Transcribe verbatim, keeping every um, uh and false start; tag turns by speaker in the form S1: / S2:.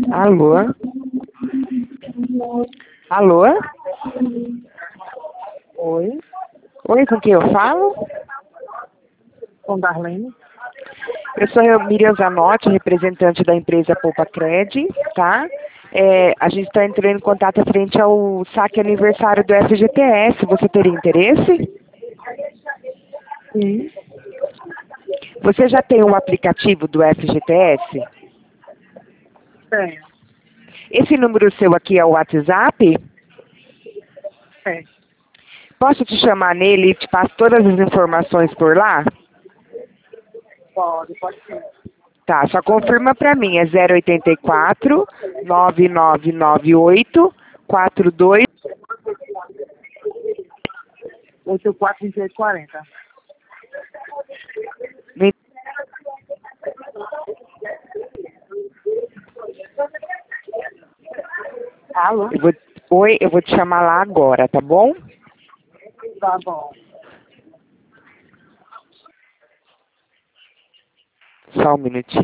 S1: Alô? Alô?
S2: Oi,
S1: Oi, com quem eu falo?
S2: com Darlene.
S1: Eu sou a Miriam Zanotti, representante da empresa Poupa Cred, tá? É, a gente está entrando em contato frente ao saque aniversário do F G T S. Você teria interesse?
S2: Sim,
S1: Você já tem o aplicativo do F G T S?
S2: tenho.
S1: Esse número seu aqui é o WhatsApp?
S2: É.
S1: Posso te chamar nele e te passo todas as informações por lá?
S2: Pode, pode ser.
S1: Tá, só confirma pra mim, é zero oitenta e quatro, nove nove nove oito, quatro dois.
S2: oito quatro, vinte e oito, quarenta. Alô?
S1: Eu vou, oi, eu vou te chamar lá agora, tá bom?
S2: Tá bom.
S1: Só um minutinho.